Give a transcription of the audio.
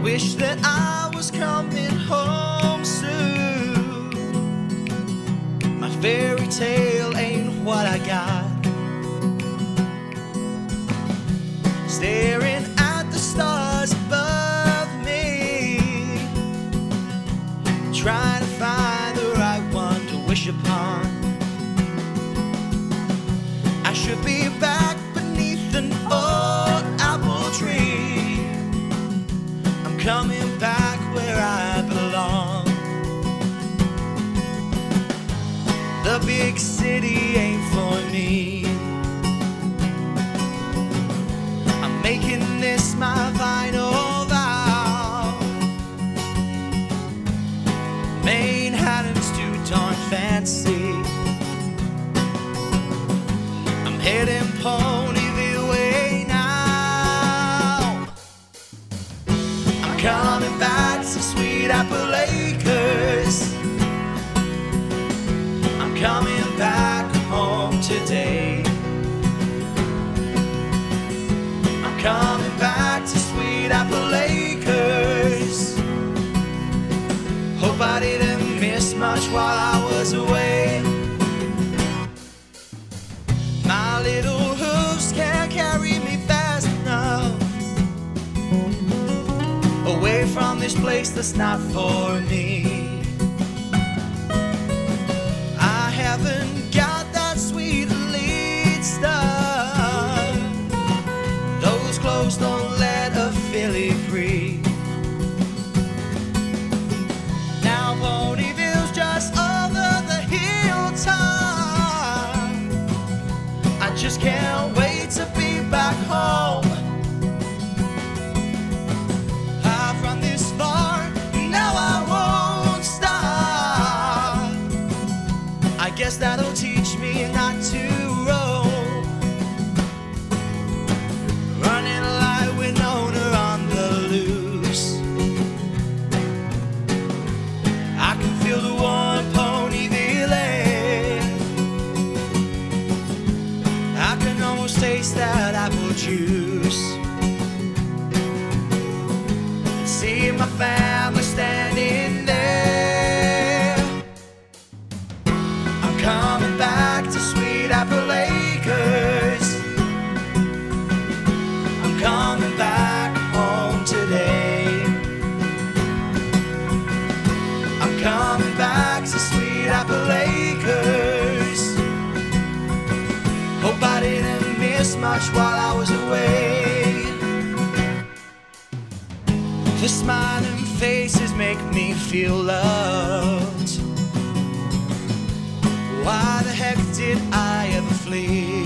wish that I was coming home soon. My fairy tale ain't what I got. Staring at the stars above me, trying to find the right one to wish upon. I should be back beneath an old apple tree. I'm coming back where I belong. The big city ain't for me. I'm making this my final vow. Manhattan's too darn fancy. I'm heading Ponyville way now. I'm coming back to Sweet Apple Acres. I'm coming back home today. I'm coming back to Sweet Apple Acres. Hope I didn't miss much while I was away. My little hooves can't carry me fast enough away from this place that's not for me. I haven't got that sweet lead stuff. Those clothes don't let a filly breathe. Now Ponyville's just over the hilltop. I just can't wait to be back home. I've run this far, now I won't stop. I guess that'll teach me not to roam. Running like Winona on the loose. I can feel the warm Ponyville air. I can almost taste that apple juice. See my family standing there. I'm coming back to Sweet Apple Acres. I'm coming back home today. I'm coming back to Sweet Apple Acres. Hope I didn't miss much while I was away. The smiling faces make me feel loved. Why the heck did I ever flee?